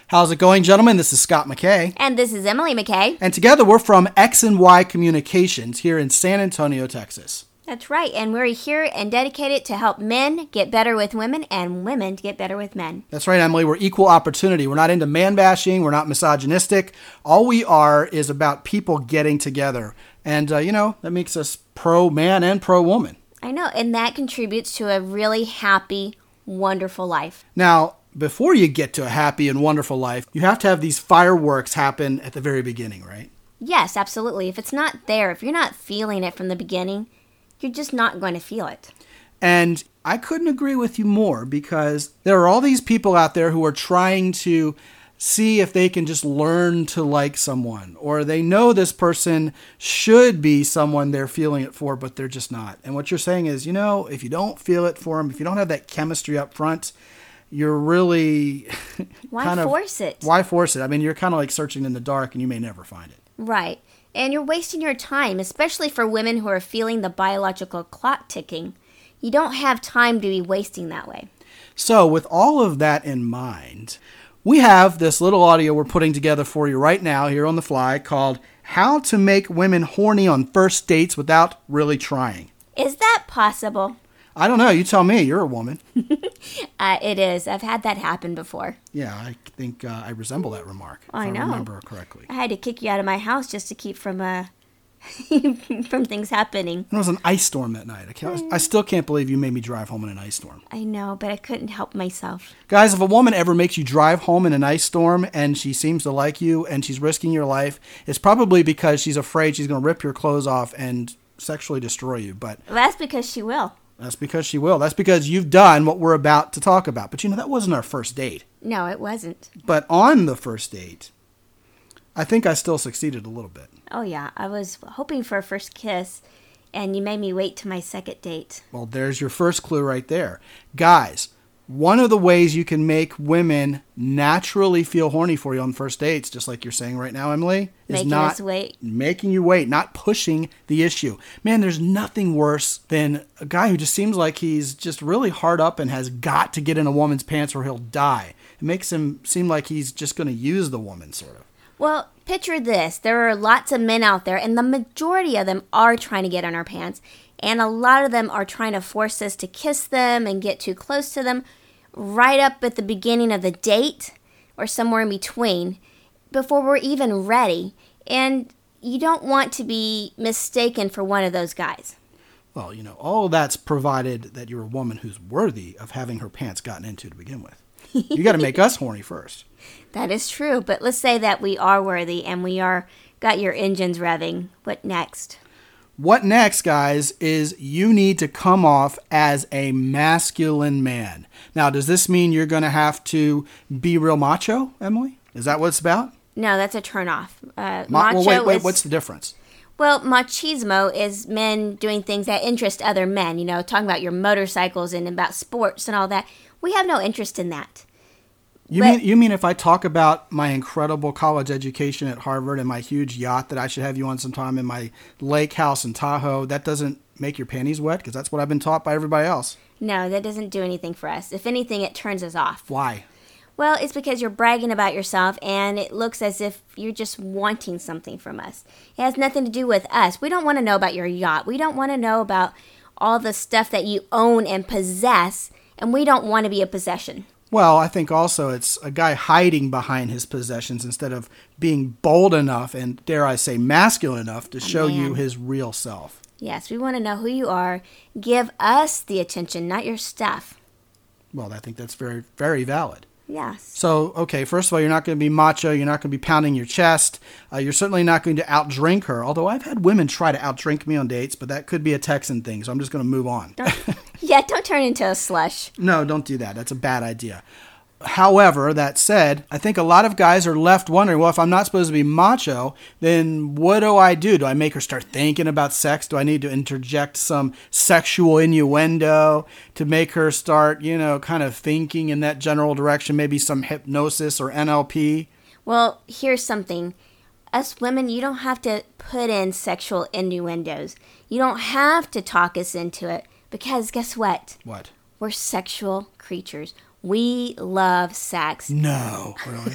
How's it going, gentlemen? This is Scott McKay. And this is Emily McKay. And together we're from X and Y Communications here in San Antonio, Texas. That's right. And we're here and dedicated to help men get better with women and women to get better with men. That's right, Emily. We're equal opportunity. We're not into man bashing. We're not misogynistic. All we are is about people getting together. And, that makes us pro-man and pro-woman. I know. And that contributes to a really happy, wonderful life. Now, before you get to a happy and wonderful life, you have to have these fireworks happen at the very beginning, right? Yes, absolutely. If it's not there, if you're not feeling it from the beginning, you're just not going to feel it. And I couldn't agree with you more, because there are all these people out there who are trying to see if they can just learn to like someone, or they know this person should be someone they're feeling it for, but they're just not. And what you're saying is, if you don't feel it for them, if you don't have that chemistry up front, you're really Why force it? Why force it? I mean, you're kind of like searching in the dark and you may never find it. Right. And you're wasting your time, especially for women who are feeling the biological clock ticking. You don't have time to be wasting that way. So with all of that in mind, we have this little audio we're putting together for you right now here on the fly called How to Make Women Horny on First Dates Without Really Trying. Is that possible? I don't know. You tell me. You're a woman. It is. I've had that happen before. Yeah, I think I resemble that remark. I know. If I remember correctly. I had to kick you out of my house just to keep from from things happening. It was an ice storm that night. I still can't believe you made me drive home in an ice storm. I know, but I couldn't help myself. Guys, if a woman ever makes you drive home in an ice storm and she seems to like you and she's risking your life, it's probably because she's afraid she's going to rip your clothes off and sexually destroy you. But that's because she will. That's because she will. That's because you've done what we're about to talk about. But that wasn't our first date. No, it wasn't. But on the first date, I think I still succeeded a little bit. Oh, yeah. I was hoping for a first kiss, and you made me wait to my second date. Well, there's your first clue right there. Guys, one of the ways you can make women naturally feel horny for you on first dates, just like you're saying right now, Emily, is not making you wait, not pushing the issue. Man, there's nothing worse than a guy who just seems like he's just really hard up and has got to get in a woman's pants or he'll die. It makes him seem like he's just going to use the woman, sort of. Well, picture this. There are lots of men out there, and the majority of them are trying to get in our pants, and a lot of them are trying to force us to kiss them and get too close to them right up at the beginning of the date or somewhere in between before we're even ready. And you don't want to be mistaken for one of those guys. Well, all that's provided that you're a woman who's worthy of having her pants gotten into to begin with. You got to make us horny first. That is true, but let's say that we are worthy and we are got your engines revving. What next? What next, guys, is you need to come off as a masculine man. Now, does this mean you're going to have to be real macho, Emily? Is that what it's about? No, that's a turnoff. Macho wait, what's the difference? Well, machismo is men doing things that interest other men. Talking about your motorcycles and about sports and all that. We have no interest in that. You mean if I talk about my incredible college education at Harvard and my huge yacht that I should have you on sometime in my lake house in Tahoe, that doesn't make your panties wet? Because that's what I've been taught by everybody else. No, that doesn't do anything for us. If anything, it turns us off. Why? Well, it's because you're bragging about yourself and it looks as if you're just wanting something from us. It has nothing to do with us. We don't want to know about your yacht. We don't want to know about all the stuff that you own and possess, and we don't want to be a possession. Well, I think also it's a guy hiding behind his possessions instead of being bold enough and, dare I say, masculine enough to show you his real self. Yes, we want to know who you are. Give us the attention, not your stuff. Well, I think that's very, very valid. Yes. So, okay, first of all, you're not going to be macho. You're not going to be pounding your chest. You're certainly not going to outdrink her, although I've had women try to outdrink me on dates, but that could be a Texan thing, so I'm just going to move on. Don't turn into a slush. No, don't do that. That's a bad idea. However, that said, I think a lot of guys are left wondering, well, if I'm not supposed to be macho, then what do I do? Do I make her start thinking about sex? Do I need to interject some sexual innuendo to make her start, kind of thinking in that general direction, maybe some hypnosis or NLP? Well, here's something. Us women, you don't have to put in sexual innuendos. You don't have to talk us into it because guess what? What? We're sexual creatures. We love sex. No, really?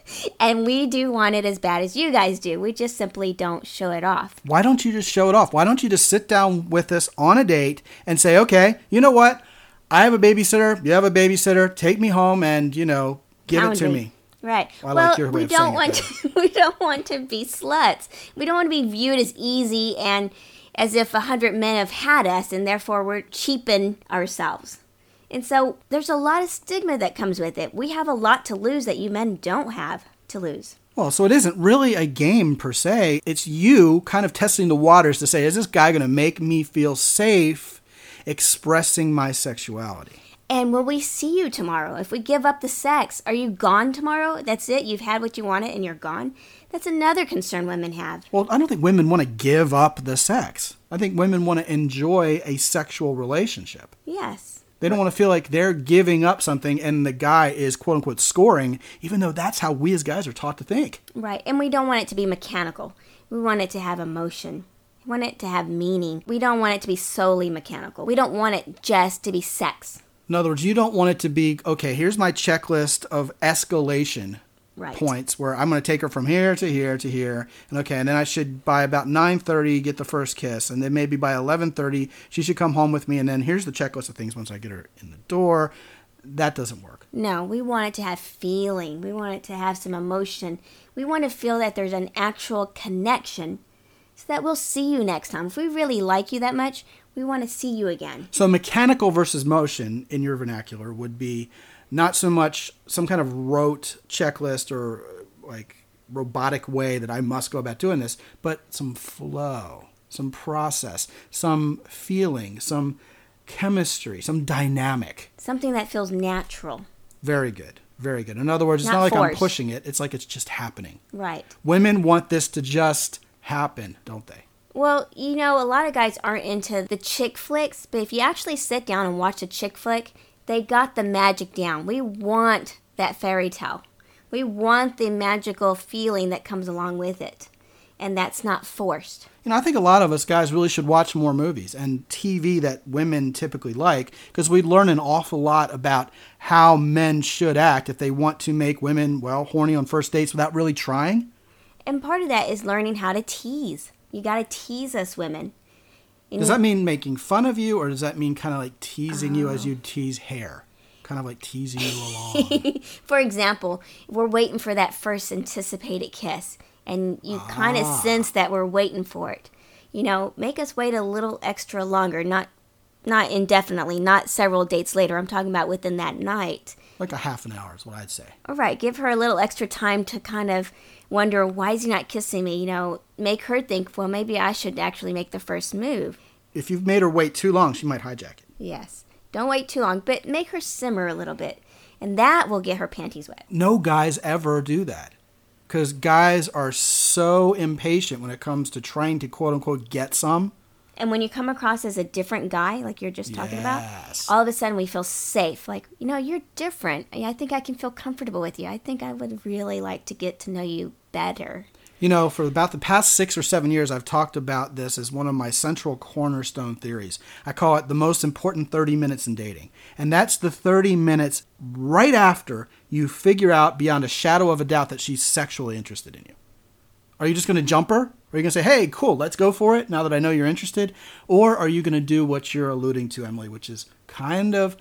And we do want it as bad as you guys do. We just simply don't show it off. Why don't you just show it off? Why don't you just sit down with us on a date and say, okay, you know what? I have a babysitter. You have a babysitter. Take me home and, give it to me. Right. I like your way of saying it. We don't want to be sluts. We don't want to be viewed as easy and as if 100 men have had us and therefore we're cheaping ourselves. And so there's a lot of stigma that comes with it. We have a lot to lose that you men don't have to lose. Well, so it isn't really a game per se. It's you kind of testing the waters to say, is this guy going to make me feel safe expressing my sexuality? And will we see you tomorrow? If we give up the sex, are you gone tomorrow? That's it? You've had what you wanted and you're gone? That's another concern women have. Well, I don't think women want to give up the sex. I think women want to enjoy a sexual relationship. Yes. They don't want to feel like they're giving up something and the guy is, quote unquote, scoring, even though that's how we as guys are taught to think. Right. And we don't want it to be mechanical. We want it to have emotion. We want it to have meaning. We don't want it to be solely mechanical. We don't want it just to be sex. In other words, you don't want it to be, okay, here's my checklist of escalation points where I'm going to take her from here to here to here. And okay, and then I should by about 9:30 get the first kiss. And then maybe by 11:30, she should come home with me. And then here's the checklist of things once I get her in the door. That doesn't work. No, we want it to have feeling. We want it to have some emotion. We want to feel that there's an actual connection so that we'll see you next time. If we really like you that much, we want to see you again. So mechanical versus motion in your vernacular would be not so much some kind of rote checklist or like robotic way that I must go about doing this, but some flow, some process, some feeling, some chemistry, some dynamic. Something that feels natural. Very good. Very good. In other words, it's not like I'm pushing it. It's like it's just happening. Right. Women want this to just happen, don't they? Well, a lot of guys aren't into the chick flicks, but if you actually sit down and watch a chick flick, they got the magic down. We want that fairy tale. We want the magical feeling that comes along with it, and that's not forced. I think a lot of us guys really should watch more movies and TV that women typically like, because we learn an awful lot about how men should act if they want to make women, horny on first dates without really trying. And part of that is learning how to tease. You got to tease us women. Does that mean making fun of you, or does that mean kind of like teasing you as you tease hair? Kind of like teasing you along. For example, we're waiting for that first anticipated kiss, and you kind of sense that we're waiting for it. Make us wait a little extra longer, not indefinitely, not several dates later. I'm talking about within that night. Like a half an hour is what I'd say. All right, give her a little extra time to kind of wonder, why is he not kissing me? Make her think, well, maybe I should actually make the first move. If you've made her wait too long, she might hijack it. Yes. Don't wait too long, but make her simmer a little bit. And that will get her panties wet. No guys ever do that. Because guys are so impatient when it comes to trying to, quote unquote, get some. And when you come across as a different guy, like you're just talking about, all of a sudden we feel safe. Like, you're different. I think I can feel comfortable with you. I think I would really like to get to know you better. For about the past 6 or 7 years, I've talked about this as one of my central cornerstone theories. I call it the most important 30 minutes in dating. And that's the 30 minutes right after you figure out beyond a shadow of a doubt that she's sexually interested in you. Are you just going to jump her? Or are you going to say, hey, cool, let's go for it now that I know you're interested? Or are you going to do what you're alluding to, Emily, which is kind of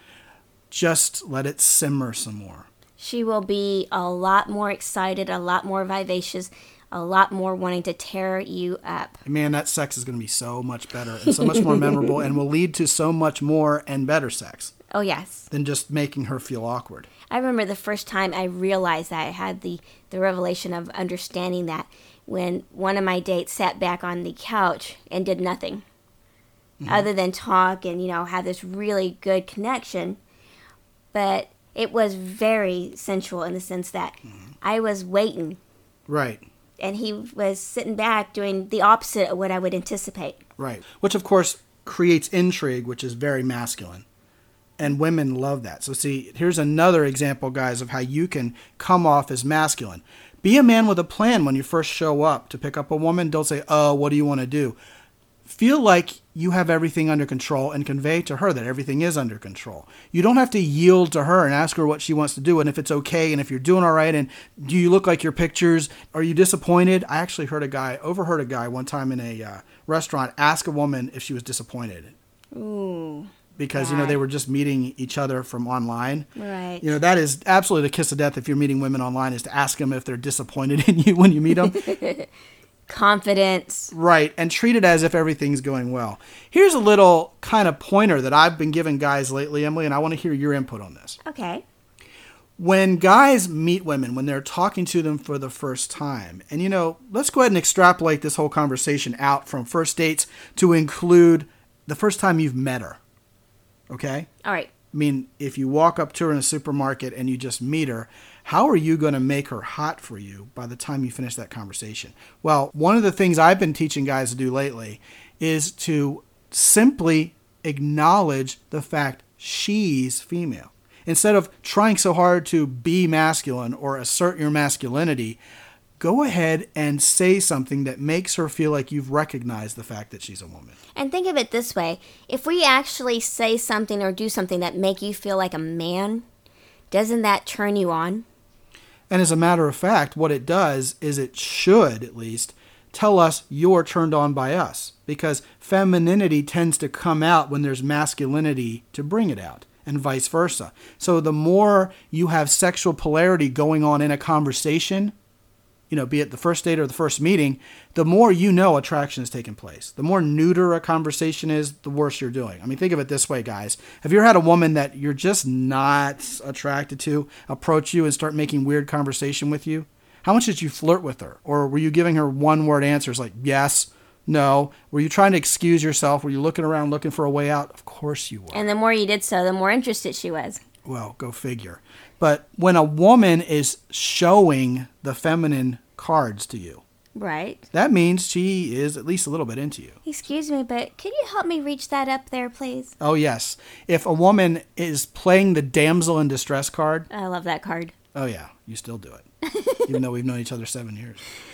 just let it simmer some more? She will be a lot more excited, a lot more vivacious, a lot more wanting to tear you up. Man, that sex is going to be so much better and so much more memorable and will lead to so much more and better sex. Oh, yes. Than just making her feel awkward. I remember the first time I realized that. I had the revelation of understanding that when one of my dates sat back on the couch and did nothing other than talk and, have this really good connection. But it was very sensual in the sense that I was waiting. Right. And he was sitting back doing the opposite of what I would anticipate. Right. Which, of course, creates intrigue, which is very masculine. And women love that. So see, here's another example, guys, of how you can come off as masculine. Be a man with a plan when you first show up to pick up a woman. Don't say, oh, what do you want to do? feel like you have everything under control and convey to her that everything is under control. You don't have to yield to her and ask her what she wants to do and if it's okay and if you're doing all right and do you look like your pictures? Are you disappointed? I actually overheard a guy one time in a restaurant ask a woman if she was disappointed. Ooh. Because, they were just meeting each other from online. Right. That is absolutely the kiss of death if you're meeting women online, is to ask them if they're disappointed in you when you meet them. Confidence. Right. And treat it as if everything's going well. Here's a little kind of pointer that I've been giving guys lately, Emily, and I want to hear your input on this. Okay. When guys meet women, when they're talking to them for the first time, and, let's go ahead and extrapolate this whole conversation out from first dates to include the first time you've met her. Okay? All right. I mean, if you walk up to her in a supermarket and you just meet her, how are you going to make her hot for you by the time you finish that conversation? Well, one of the things I've been teaching guys to do lately is to simply acknowledge the fact she's female. Instead of trying so hard to be masculine or assert your masculinity, go ahead and say something that makes her feel like you've recognized the fact that she's a woman. And think of it this way. If we actually say something or do something that make you feel like a man, doesn't that turn you on? And as a matter of fact, what it does is it should, at least, tell us you're turned on by us. Because femininity tends to come out when there's masculinity to bring it out, and vice versa. So the more you have sexual polarity going on in a conversation, be it the first date or the first meeting, the more attraction is taking place. The more neuter a conversation is, the worse you're doing. I mean, think of it this way, guys. Have you ever had a woman that you're just not attracted to approach you and start making weird conversation with you? How much did you flirt with her? Or were you giving her one-word answers like yes, no? Were you trying to excuse yourself? Were you looking around looking for a way out? Of course you were. And the more you did so, the more interested she was. Well, go figure. But when a woman is showing the feminine cards to you, right, that means she is at least a little bit into you. Excuse me, but could you help me reach that up there, please? Oh, yes. If a woman is playing the damsel in distress card. I love that card. Oh, yeah. You still do it. Even though we've known each other 7 years.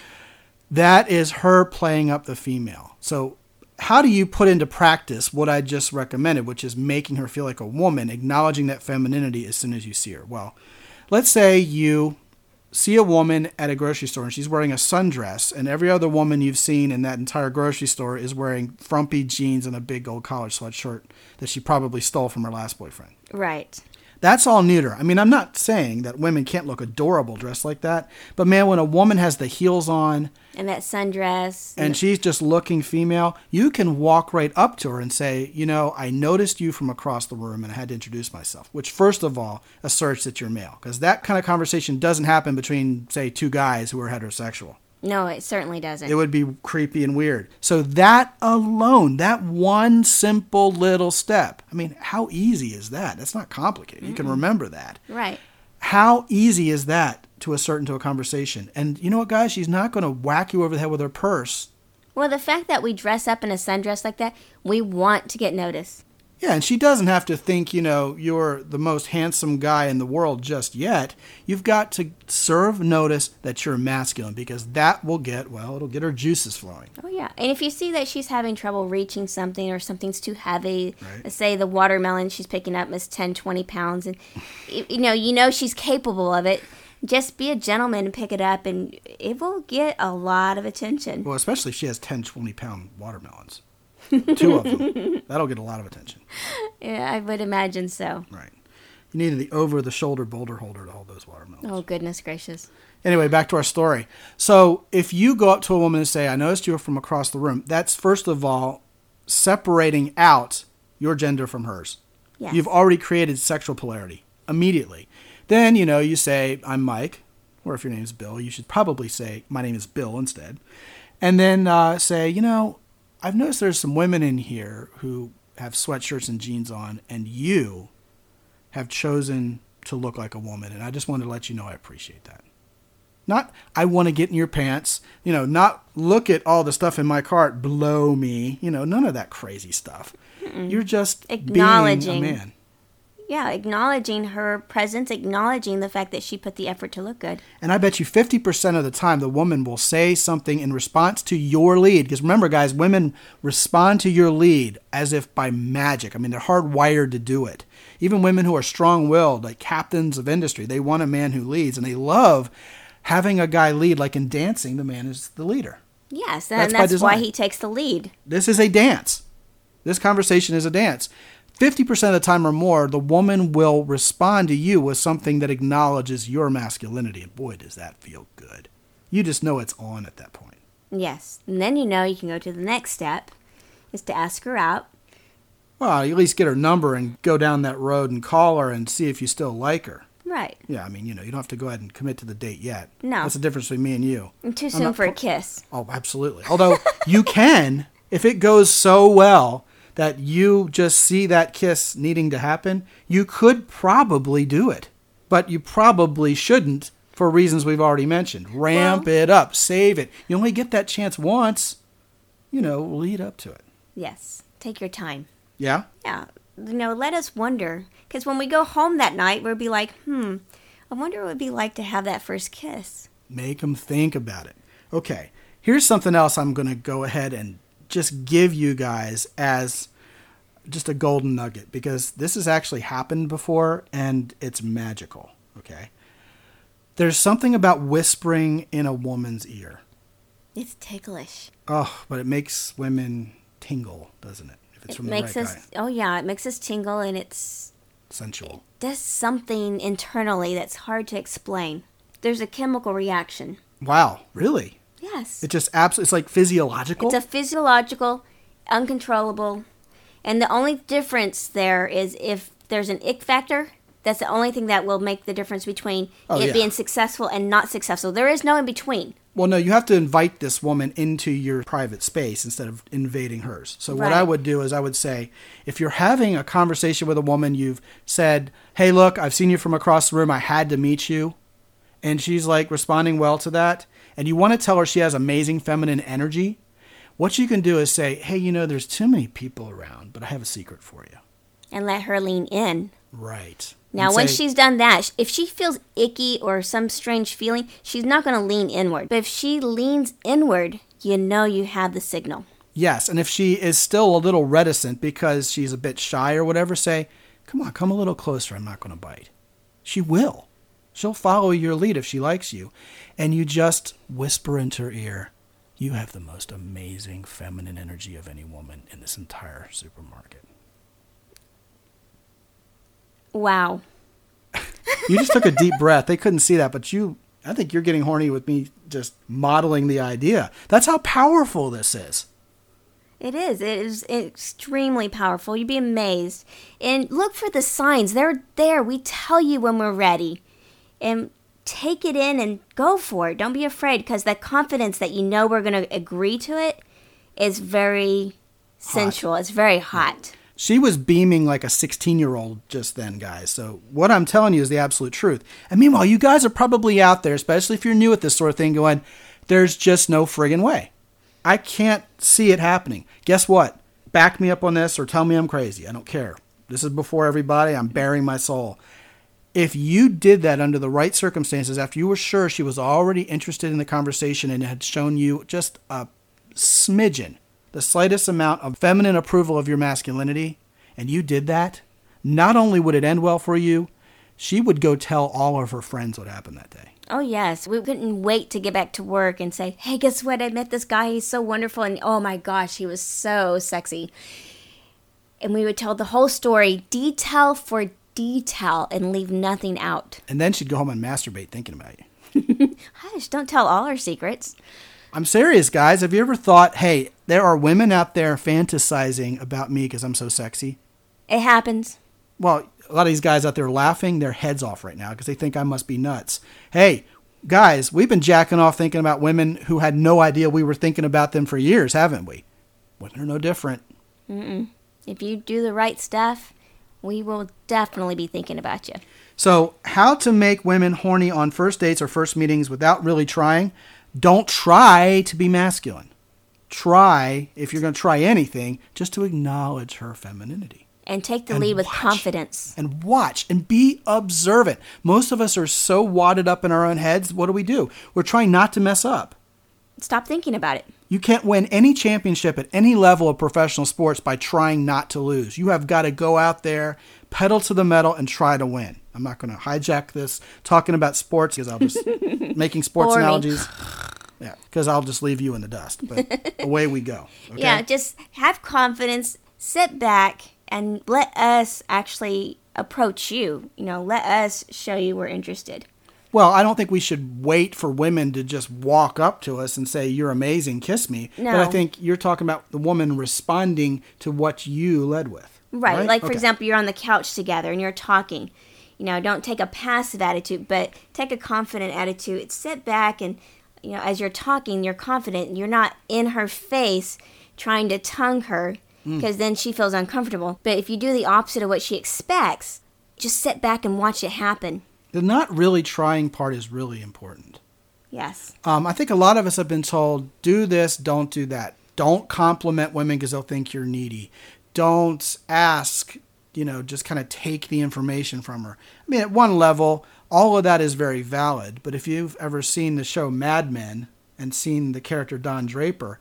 That is her playing up the female. So how do you put into practice what I just recommended, which is making her feel like a woman, acknowledging that femininity as soon as you see her? Well, let's say you see a woman at a grocery store and she's wearing a sundress, and every other woman you've seen in that entire grocery store is wearing frumpy jeans and a big old college sweatshirt that she probably stole from her last boyfriend. Right. That's all neuter. I mean, I'm not saying that women can't look adorable dressed like that, but man, when a woman has the heels on and that sundress and she's just looking female, you can walk right up to her and say, I noticed you from across the room and I had to introduce myself, which first of all asserts that you're male, because that kind of conversation doesn't happen between, say, two guys who are heterosexual. No, it certainly doesn't. It would be creepy and weird. So that alone, that one simple little step, I mean, how easy is that? That's not complicated. Mm-hmm. You can remember that. Right. How easy is that to assert into a conversation? And you know what, guys? She's not going to whack you over the head with her purse. Well, the fact that we dress up in a sundress like that, we want to get noticed. Yeah, and she doesn't have to think, you're the most handsome guy in the world just yet. You've got to serve notice that you're masculine, because that will it'll get her juices flowing. Oh, yeah. And if you see that she's having trouble reaching something or something's too heavy, right. Let's say the watermelon she's picking up is 10, 20 pounds, and you know she's capable of it, just be a gentleman and pick it up, and it will get a lot of attention. Well, especially if she has 10, 20-pound watermelons. 2 of them. That'll get a lot of attention. Yeah, I would imagine so. Right. You needed the over-the-shoulder boulder holder to hold those watermelons. Oh, goodness gracious. Anyway, back to our story. So if you go up to a woman and say, I noticed you were from across the room, that's first of all separating out your gender from hers. Yes. You've already created sexual polarity immediately. Then, you say, I'm Mike, or if your name is Bill, you should probably say, my name is Bill instead. And then say, I've noticed there's some women in here who have sweatshirts and jeans on, and you have chosen to look like a woman, and I just wanted to let you know I appreciate that. Not, I want to get in your pants, not look at all the stuff in my cart, blow me, none of that crazy stuff. Mm-mm. You're just acknowledging being a man. Yeah, acknowledging her presence, acknowledging the fact that she put the effort to look good. And I bet you 50% of the time the woman will say something in response to your lead. Because remember, guys, women respond to your lead as if by magic. I mean, they're hardwired to do it. Even women who are strong-willed, like captains of industry, they want a man who leads. And they love having a guy lead. Like in dancing, the man is the leader. Yes, and that's why he takes the lead. This is a dance. This conversation is a dance. 50% of the time or more, the woman will respond to you with something that acknowledges your masculinity. And boy, does that feel good. You just know it's on at that point. Yes. And then you know you can go to the next step, is to ask her out. Well, at least get her number and go down that road and call her and see if you still like her. Right. Yeah, I mean, you don't have to go ahead and commit to the date yet. No. That's the difference between me and you. And too soon for a kiss. Oh, absolutely. Although you can, if it goes so well that you just see that kiss needing to happen, you could probably do it. But you probably shouldn't for reasons we've already mentioned. Ramp it up. Save it. You only get that chance once. Lead up to it. Yes. Take your time. Yeah? Yeah. Let us wonder. Because when we go home that night, we'll be like, I wonder what it would be like to have that first kiss. Make them think about it. Okay. Here's something else I'm going to go ahead and just give you guys as just a golden nugget, because this has actually happened before and it's magical. Okay. There's something about whispering in a woman's ear. It's ticklish. Oh, but it makes women tingle, doesn't it? If it's from the right guy. Oh yeah, it makes us tingle, and it's sensual. It does something internally that's hard to explain. There's a chemical reaction. Wow, really? Yes. It just it's like physiological? It's a physiological, uncontrollable, and the only difference there is if there's an ick factor. That's the only thing that will make the difference between being successful and not successful. There is no in between. Well, no, you have to invite this woman into your private space instead of invading hers. So what I would do is I would say, if you're having a conversation with a woman, you've said, hey, look, I've seen you from across the room. I had to meet you. And she's like responding well to that. And you want to tell her she has amazing feminine energy. What you can do is say, hey, there's too many people around, but I have a secret for you. And let her lean in. Right. Now, when she's done that, if she feels icky or some strange feeling, she's not going to lean inward. But if she leans inward, you have the signal. Yes, and if she is still a little reticent because she's a bit shy or whatever, say, come on, come a little closer. I'm not going to bite. She will. She'll follow your lead if she likes you. And you just whisper into her ear, you have the most amazing feminine energy of any woman in this entire supermarket. Wow. You just took a deep breath. They couldn't see that, but I think you're getting horny with me just modeling the idea. That's how powerful this is. It is. It is extremely powerful. You'd be amazed. And look for the signs. They're there. We tell you when we're ready. And take it in and go for it. Don't be afraid, because that confidence that we're going to agree to it is very sensual. It's very hot. She was beaming like a 16-year-old just then, guys. So what I'm telling you is the absolute truth. And meanwhile, you guys are probably out there, especially if you're new at this sort of thing, going, there's just no friggin' way. I can't see it happening. Guess what? Back me up on this or tell me I'm crazy. I don't care. This is before everybody. I'm bearing my soul. If you did that under the right circumstances, after you were sure she was already interested in the conversation and had shown you just a smidgen, the slightest amount of feminine approval of your masculinity, and you did that, not only would it end well for you, she would go tell all of her friends what happened that day. Oh, yes. We couldn't wait to get back to work and say, hey, guess what? I met this guy. He's so wonderful. And oh, my gosh, he was so sexy. And we would tell the whole story, detail for detail, and leave nothing out. And then she'd go home and masturbate thinking about you. Hush, don't tell all our secrets. I'm serious, guys. Have you ever thought, hey, there are women out there fantasizing about me because I'm so sexy? It happens. Well, a lot of these guys out there laughing their heads off right now because they think I must be nuts. Hey, guys, we've been jacking off thinking about women who had no idea we were thinking about them for years, haven't we? Women are no different. Mm-mm. If you do the right stuff, we will definitely be thinking about you. So, how to make women horny on first dates or first meetings without really trying? Don't try to be masculine. Try, if you're going to try anything, just to acknowledge her femininity. And take the lead with confidence. And watch and be observant. Most of us are so wadded up in our own heads. What do? We're trying not to mess up. Stop thinking about it. You can't win any championship at any level of professional sports by trying not to lose. You have got to go out there, pedal to the metal, and try to win. I'm not going to hijack this talking about sports because I'll just making sports analogies. Yeah, because I'll just leave you in the dust. But away we go. Okay? Yeah, just have confidence, sit back, and let us actually approach you. Let us show you we're interested. Well, I don't think we should wait for women to just walk up to us and say, "You're amazing, kiss me." No. But I think you're talking about the woman responding to what you led with. Right. Like, for example, you're on the couch together and you're talking. Don't take a passive attitude, but take a confident attitude. Sit back and, as you're talking, you're confident. And you're not in her face trying to tongue her because then she feels uncomfortable. But if you do the opposite of what she expects, just sit back and watch it happen. The not really trying part is really important. Yes. I think a lot of us have been told, do this, don't do that. Don't compliment women because they'll think you're needy. Don't ask, just kind of take the information from her. I mean, at one level, all of that is very valid. But if you've ever seen the show Mad Men and seen the character Don Draper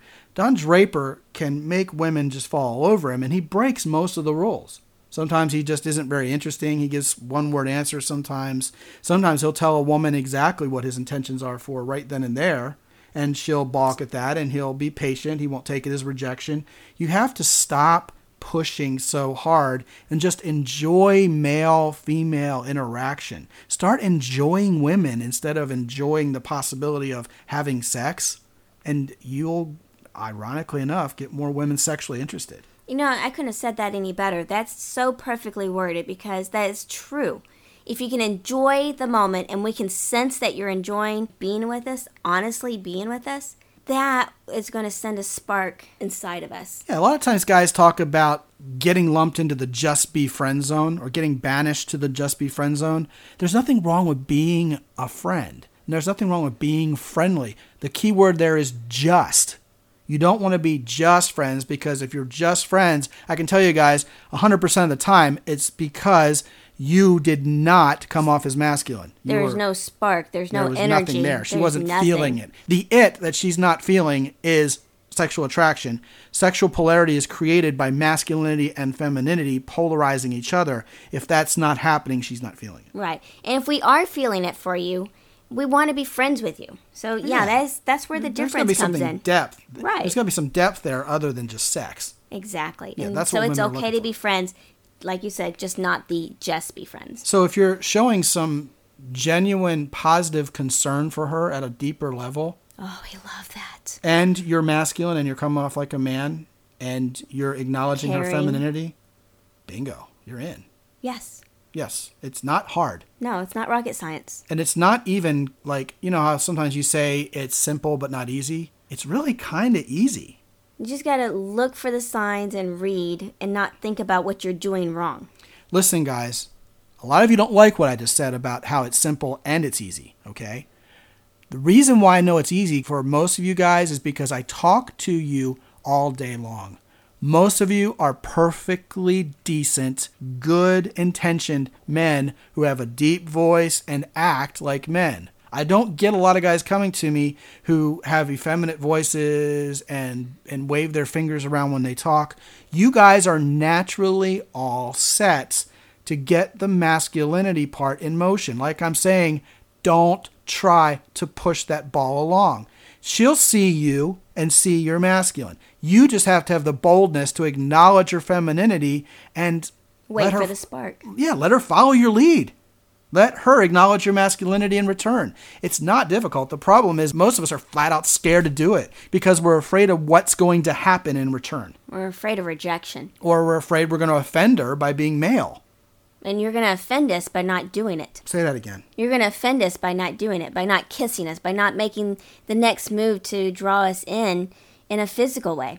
can make women just fall all over him, and he breaks most of the rules. Sometimes he just isn't very interesting. He gives one-word answers sometimes. Sometimes he'll tell a woman exactly what his intentions are for right then and there, and she'll balk at that, and he'll be patient. He won't take it as rejection. You have to stop pushing so hard and just enjoy male-female interaction. Start enjoying women instead of enjoying the possibility of having sex, and you'll, ironically enough, get more women sexually interested. I couldn't have said that any better. That's so perfectly worded because that is true. If you can enjoy the moment and we can sense that you're enjoying being with us, honestly being with us, that is going to send a spark inside of us. Yeah, a lot of times guys talk about getting lumped into the just be friend zone or getting banished to the just be friend zone. There's nothing wrong with being a friend. And there's nothing wrong with being friendly. The key word there is just. You don't want to be just friends because if you're just friends, I can tell you guys 100% of the time it's because you did not come off as masculine. There's no spark. There's no energy. There was nothing there. She wasn't nothing. feeling it. The it that she's not feeling is sexual attraction. Sexual polarity is created by masculinity and femininity polarizing each other. If that's not happening, she's not feeling it. Right. And if we are feeling it for you, we want to be friends with you. So, that's where the difference comes in. Depth. Right. There's got to be some depth there other than just sex. Exactly. Yeah, and that's so what it's women are okay to looking be friends, like you said, just not just be friends. So if you're showing some genuine positive concern for her at a deeper level. Oh, we love that. And you're masculine and you're coming off like a man and you're acknowledging her femininity. Bingo. You're in. Yes. Yes, it's not hard. No, it's not rocket science. And it's not even like, how sometimes you say it's simple but not easy? It's really kind of easy. You just got to look for the signs and read and not think about what you're doing wrong. Listen, guys, a lot of you don't like what I just said about how it's simple and it's easy, okay? The reason why I know it's easy for most of you guys is because I talk to you all day long. Most of you are perfectly decent, good-intentioned men who have a deep voice and act like men. I don't get a lot of guys coming to me who have effeminate voices and wave their fingers around when they talk. You guys are naturally all set to get the masculinity part in motion. Like I'm saying, don't try to push that ball along. She'll see you and see you're masculine. You just have to have the boldness to acknowledge her femininity and wait for the spark. Yeah, let her follow your lead. Let her acknowledge your masculinity in return. It's not difficult. The problem is most of us are flat out scared to do it because we're afraid of what's going to happen in return. We're afraid of rejection. Or we're afraid we're going to offend her by being male. And you're going to offend us by not doing it. Say that again. You're going to offend us by not doing it, by not kissing us, by not making the next move to draw us in a physical way.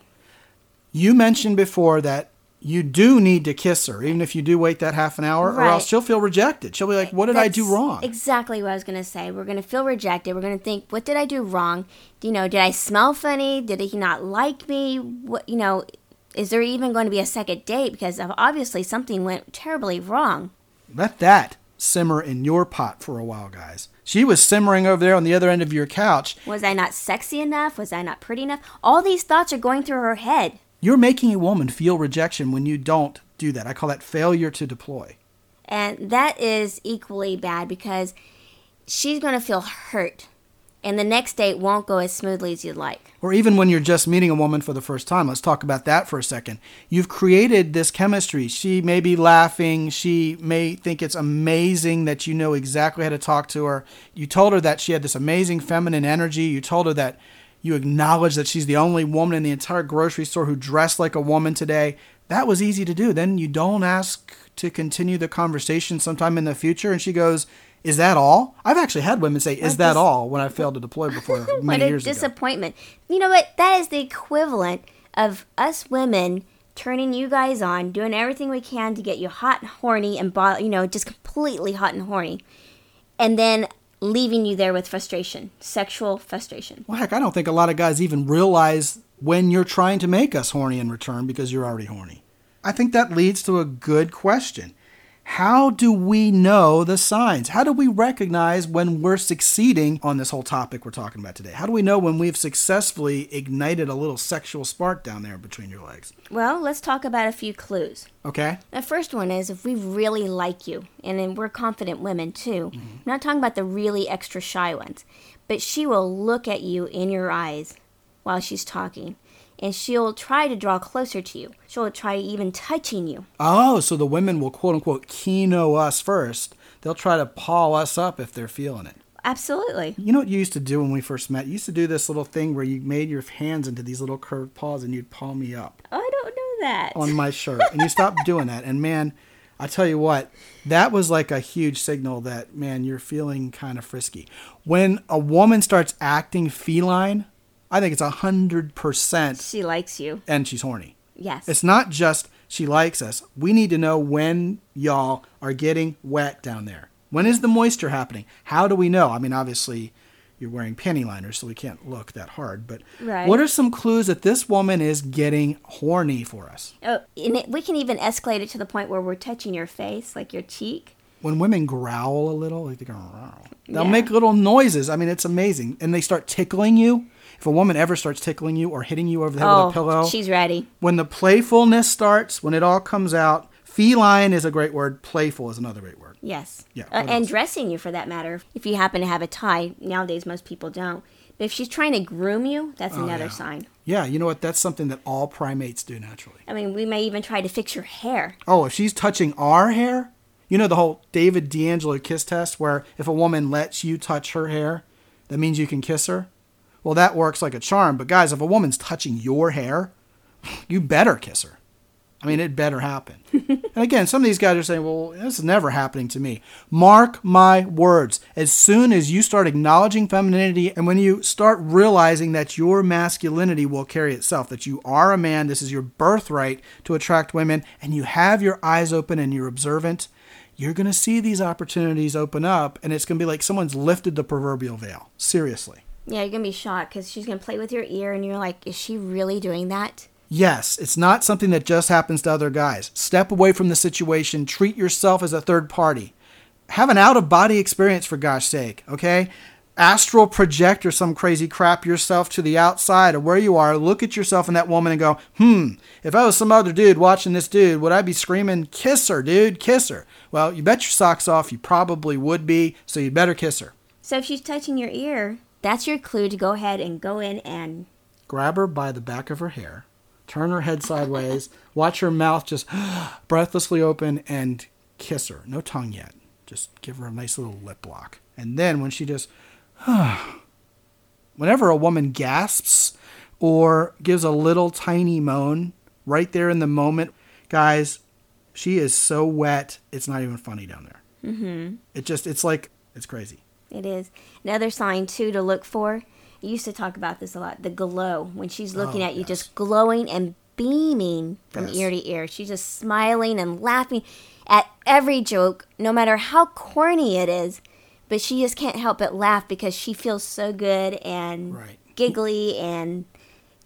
You mentioned before that you do need to kiss her, even if you do wait that half an hour, right. Or else she'll feel rejected. She'll be like, what did I do wrong? Exactly what I was going to say. We're going to feel rejected. We're going to think, what did I do wrong? Did I smell funny? Did he not like me? Is there even going to be a second date? Because obviously something went terribly wrong. Let that simmer in your pot for a while, guys. She was simmering over there on the other end of your couch. Was I not sexy enough? Was I not pretty enough? All these thoughts are going through her head. You're making a woman feel rejection when you don't do that. I call that failure to deploy. And that is equally bad because she's going to feel hurt. And the next date won't go as smoothly as you'd like. Or even when you're just meeting a woman for the first time. Let's talk about that for a second. You've created this chemistry. She may be laughing. She may think it's amazing that you know exactly how to talk to her. You told her that she had this amazing feminine energy. You told her that you acknowledge that she's the only woman in the entire grocery store who dressed like a woman today. That was easy to do. Then you don't ask to continue the conversation sometime in the future. And she goes, is that all? I've actually had women say, is that all, when I failed to deploy before many years ago. What a disappointment. You know what? That is the equivalent of us women turning you guys on, doing everything we can to get you hot and horny and, just completely hot and horny. And then leaving you there with frustration, sexual frustration. Well, heck, I don't think a lot of guys even realize when you're trying to make us horny in return because you're already horny. I think that leads to a good question. How do we know the signs? How do we recognize when we're succeeding on this whole topic we're talking about today? How do we know when we've successfully ignited a little sexual spark down there between your legs? Well, let's talk about a few clues. Okay. The first one is if we really like you, and then we're confident women too. Mm-hmm. I'm not talking about the really extra shy ones, but she will look at you in your eyes while she's talking. And she'll try to draw closer to you. She'll try even touching you. Oh, so the women will quote-unquote keno us first. They'll try to paw us up if they're feeling it. Absolutely. You know what you used to do when we first met? You used to do this little thing where you made your hands into these little curved paws and you'd paw me up. I don't know that. On my shirt. And you stopped doing that. And man, I tell you what, that was like a huge signal that, man, you're feeling kind of frisky. When a woman starts acting feline, I think it's 100%. She likes you. And she's horny. Yes. It's not just she likes us. We need to know when y'all are getting wet down there. When is the moisture happening? How do we know? I mean, obviously, you're wearing panty liners, so we can't look that hard. But right. What are some clues that this woman is getting horny for us? Oh, and we can even escalate it to the point where we're touching your face, like your cheek. When women growl a little, like they'll make little noises. I mean, it's amazing. And they start tickling you. If a woman ever starts tickling you or hitting you over the head with a pillow. She's ready. When the playfulness starts, when it all comes out, feline is a great word. Playful is another great word. Yes. Yeah. And dressing you for that matter. If you happen to have a tie, nowadays most people don't. But if she's trying to groom you, that's another sign. Yeah, you know what? That's something that all primates do naturally. I mean, we may even try to fix your hair. Oh, if she's touching our hair? You know the whole David D'Angelo kiss test where if a woman lets you touch her hair, that means you can kiss her? Well, that works like a charm. But guys, if a woman's touching your hair, you better kiss her. I mean, it better happen. And again, some of these guys are saying, well, this is never happening to me. Mark my words. As soon as you start acknowledging femininity and when you start realizing that your masculinity will carry itself, that you are a man, this is your birthright to attract women, and you have your eyes open and you're observant, you're going to see these opportunities open up, and it's going to be like someone's lifted the proverbial veil. Seriously. Yeah, you're going to be shocked because she's going to play with your ear and you're like, is she really doing that? Yes, it's not something that just happens to other guys. Step away from the situation. Treat yourself as a third party. Have an out-of-body experience, for gosh sake, okay? Astral project or some crazy crap yourself to the outside of where you are. Look at yourself and that woman and go, if I was some other dude watching this dude, would I be screaming, kiss her, dude, kiss her? Well, you bet your socks off you probably would be, so you better kiss her. So if she's touching your ear, that's your clue to go ahead and go in and grab her by the back of her hair, turn her head sideways, watch her mouth just breathlessly open, and kiss her. No tongue yet. Just give her a nice little lip lock. And then when she just, whenever a woman gasps or gives a little tiny moan right there in the moment, guys, she is so wet, it's not even funny down there. Mm-hmm. It's crazy. It is. Another sign, too, to look for, you used to talk about this a lot, the glow. When she's looking at you, just glowing and beaming from ear to ear. She's just smiling and laughing at every joke, no matter how corny it is. But she just can't help but laugh because she feels so good and giggly and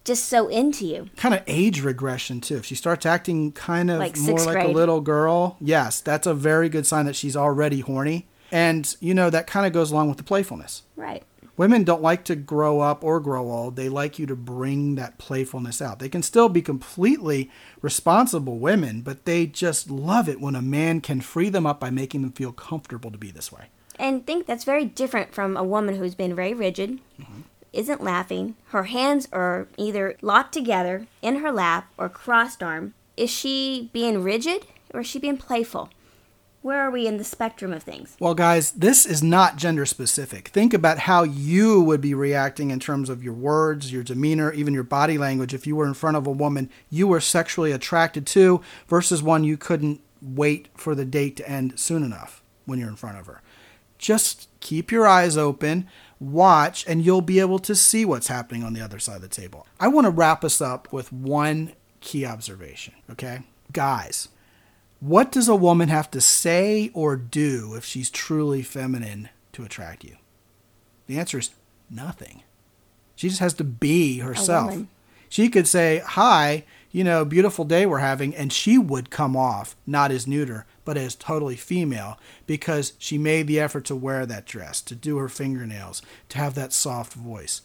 just so into you. Kind of age regression, too. If she starts acting kind of like more like a little girl, yes, that's a very good sign that she's already horny. And, that kind of goes along with the playfulness. Right. Women don't like to grow up or grow old. They like you to bring that playfulness out. They can still be completely responsible women, but they just love it when a man can free them up by making them feel comfortable to be this way. And think that's very different from a woman who's been very rigid, isn't laughing. Her hands are either locked together in her lap or crossed arm. Is she being rigid or is she being playful? Where are we in the spectrum of things? Well, guys, this is not gender specific. Think about how you would be reacting in terms of your words, your demeanor, even your body language if you were in front of a woman you were sexually attracted to versus one you couldn't wait for the date to end soon enough when you're in front of her. Just keep your eyes open, watch, and you'll be able to see what's happening on the other side of the table. I want to wrap us up with one key observation, okay? Guys, what does a woman have to say or do if she's truly feminine to attract you? The answer is nothing. She just has to be herself. She could say, hi, beautiful day we're having, and she would come off not as neuter, but as totally female because she made the effort to wear that dress, to do her fingernails, to have that soft voice.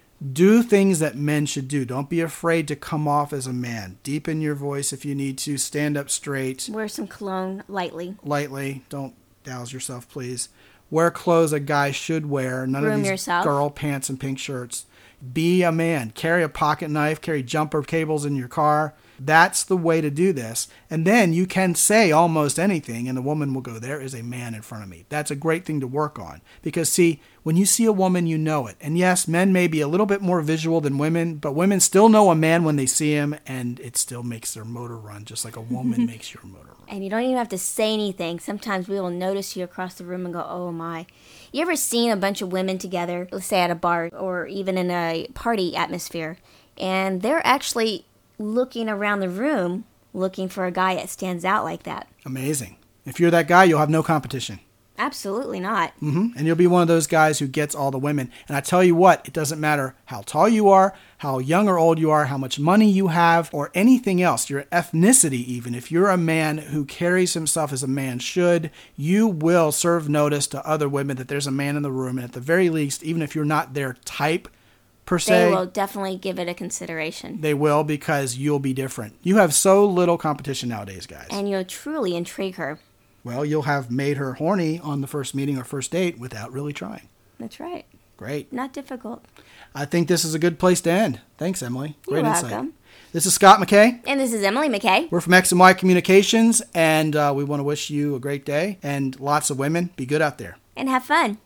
Do things that men should do. Don't be afraid to come off as a man. Deepen your voice if you need to. Stand up straight. Wear some cologne lightly. Lightly. Don't douse yourself, please. Wear clothes a guy should wear. None of these girl pants and pink shirts. Be a man. Carry a pocket knife. Carry jumper cables in your car. That's the way to do this. And then you can say almost anything, and the woman will go, there is a man in front of me. That's a great thing to work on. Because, see, when you see a woman, you know it. And yes, men may be a little bit more visual than women, but women still know a man when they see him, and it still makes their motor run, just like a woman makes your motor run. And you don't even have to say anything. Sometimes we will notice you across the room and go, oh, my. You ever seen a bunch of women together, let's say at a bar or even in a party atmosphere, and they're actually looking around the room looking for a guy that stands out like that? Amazing. If you're that guy, you'll have no competition. Absolutely not. And you'll be one of those guys who gets all the women. And I tell you what, it doesn't matter how tall you are, how young or old you are, how much money you have, or anything else, your ethnicity even. If you're a man who carries himself as a man should, you will serve notice to other women that there's a man in the room. And at the very least, even if you're not their type, per se, they will definitely give it a consideration. They will, because you'll be different. You have so little competition nowadays, guys. And you'll truly intrigue her. Well, you'll have made her horny on the first meeting or first date without really trying. That's right. Great. Not difficult. I think this is a good place to end. Thanks, Emily. Great You're insight. welcome. This is Scott McKay. And this is Emily McKay. We're from X and Y Communications, and we want to wish you a great day and lots of women. Be good out there. And have fun.